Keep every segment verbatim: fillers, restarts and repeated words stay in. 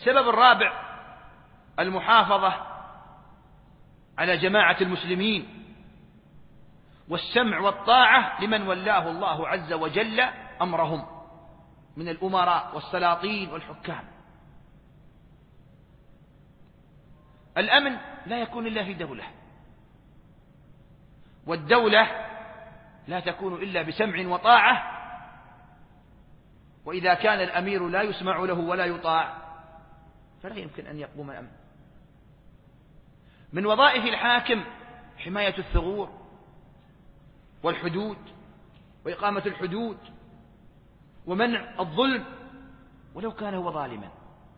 السبب الرابع المحافظة على جماعة المسلمين والسمع والطاعة لمن ولاه الله عز وجل أمرهم من الأمراء والسلاطين والحكام. الأمن لا يكون إلا في دولة، والدولة لا تكون إلا بسمع وطاعة، وإذا كان الأمير لا يسمع له ولا يطاع فلا يمكن أن يقوم الأمن. من وظائف الحاكم حماية الثغور والحدود وإقامة الحدود ومنع الظلم ولو كان هو ظالما،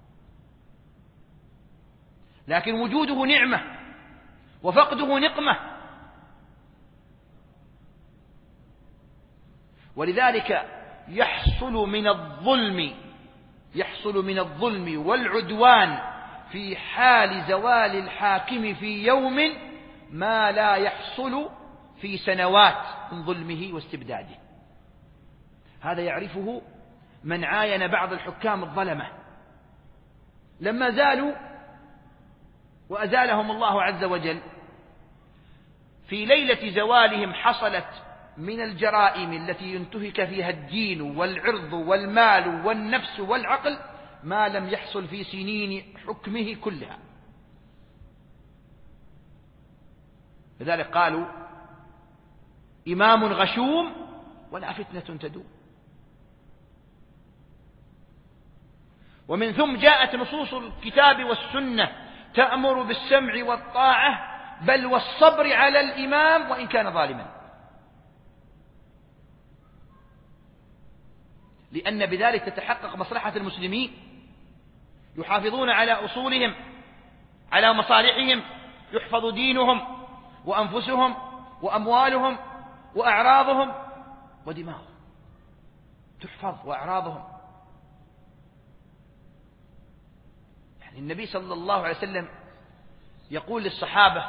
لكن وجوده نعمة وفقده نقمة. ولذلك يحصل من الظلم يحصل من الظلم والعدوان في حال زوال الحاكم في يوم ما لا يحصل في سنوات من ظلمه واستبداده. هذا يعرفه من عاين بعض الحكام الظلمة لما زالوا وأزالهم الله عز وجل، في ليلة زوالهم حصلت من الجرائم التي ينتهك فيها الدين والعرض والمال والنفس والعقل ما لم يحصل في سنين حكمه كلها. لذلك قالوا إمام غشوم ولا فتنة تدوم. ومن ثم جاءت نصوص الكتاب والسنة تأمر بالسمع والطاعة بل والصبر على الإمام وإن كان ظالما، لأن بذلك تتحقق مصلحة المسلمين، يحافظون على أصولهم على مصالحهم، يحفظ دينهم وأنفسهم وأموالهم وأعراضهم ودماغهم تحفظ وأعراضهم. يعني النبي صلى الله عليه وسلم يقول للصحابة: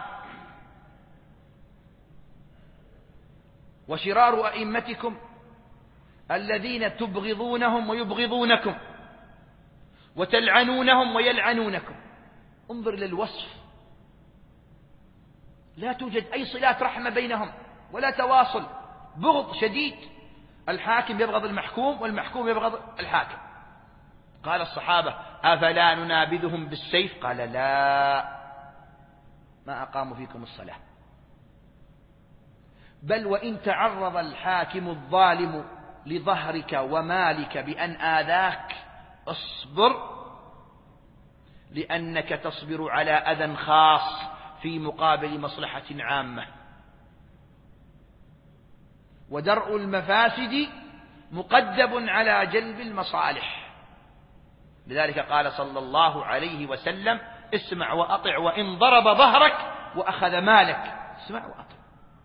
وشرار أئمتكم الذين تبغضونهم ويبغضونكم وتلعنونهم ويلعنونكم. انظر للوصف، لا توجد أي صلات رحمة بينهم ولا تواصل، بغض شديد، الحاكم يبغض المحكوم والمحكوم يبغض الحاكم. قال الصحابة: أفلا ننابذهم بالسيف؟ قال: لا، ما أقاموا فيكم الصلاة، بل وإن تعرض الحاكم الظالم لظهرك ومالك بأن آذاك اصبر، لأنك تصبر على أذى خاص في مقابل مصلحة عامة، ودرء المفاسد مقدم على جلب المصالح. لذلك قال صلى الله عليه وسلم: اسمع وأطع وإن ضرب ظهرك وأخذ مالك، اسمع وأطع.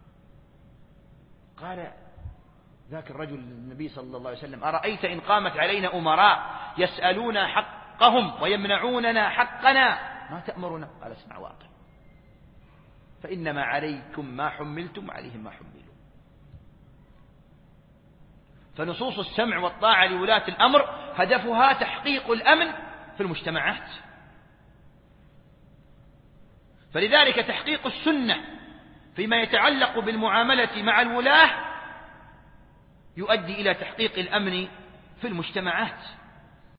قال ذاك الرجل للنبي صلى الله عليه وسلم: أرأيت إن قامت علينا أمراء يسألون حقهم ويمنعوننا حقنا ما تأمرنا؟ قال: اسمع وأطع، فإنما عليكم ما حملتم وعليهم ما حملوا. فنصوص السمع والطاعة لولاة الأمر هدفها تحقيق الأمن في المجتمعات. فلذلك تحقيق السنة فيما يتعلق بالمعاملة مع الولاة يؤدي إلى تحقيق الأمن في المجتمعات.